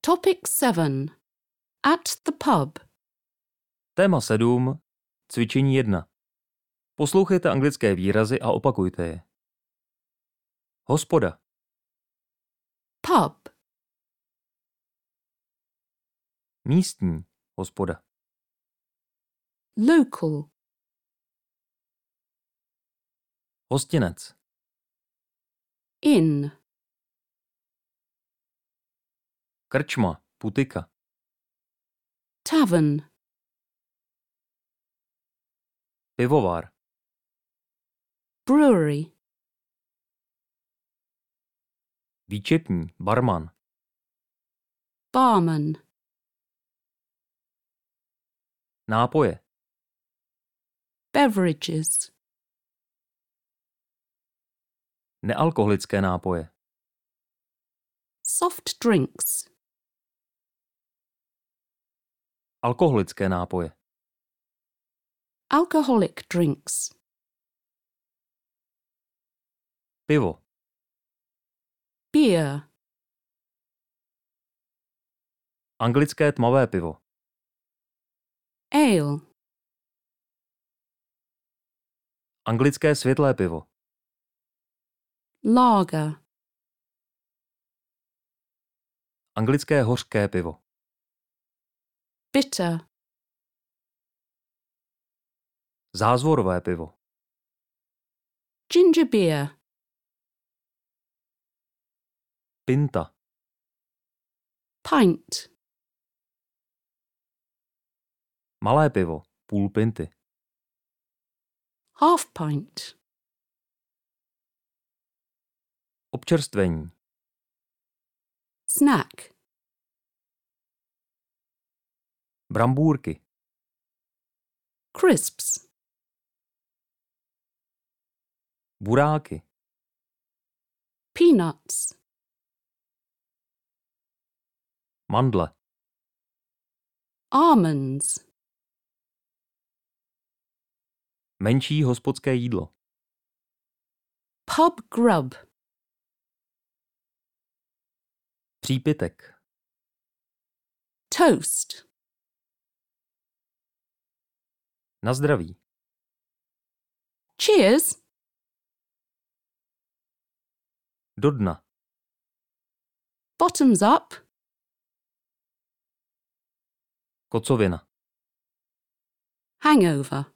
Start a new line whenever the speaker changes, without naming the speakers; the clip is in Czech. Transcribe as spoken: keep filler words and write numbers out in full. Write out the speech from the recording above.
Topic seven. At the pub.
Téma sedm. Cvičení jedna. Poslouchejte anglické výrazy a opakujte je. Hospoda.
Pub.
Místní hospoda.
Local.
Hostinec.
Inn.
Krčma, putika.
Tavern.
Pivovar.
Brewery.
Výčepní, barman.
Barman.
Nápoje.
Beverages.
Nealkoholické nápoje.
Soft drinks.
Alkoholické nápoje.
Alcoholic drinks.
Pivo.
Beer.
Anglické tmavé pivo.
Ale.
Anglické světlé pivo.
Lager.
Anglické hořké pivo.
Bitter.
Zázvorové pivo.
Ginger beer.
Pinta.
Pint.
Malé pivo. Půl pinty.
Half pint.
Občerstvení.
Snack.
Brambůrky.
Crisps.
Buráky.
Peanuts.
Mandle.
Almonds.
Menší hospodské jídlo.
Pub grub.
Přípitek.
Toast.
Na zdraví.
Cheers.
Do dna.
Bottoms up.
Kocovina.
Hangover.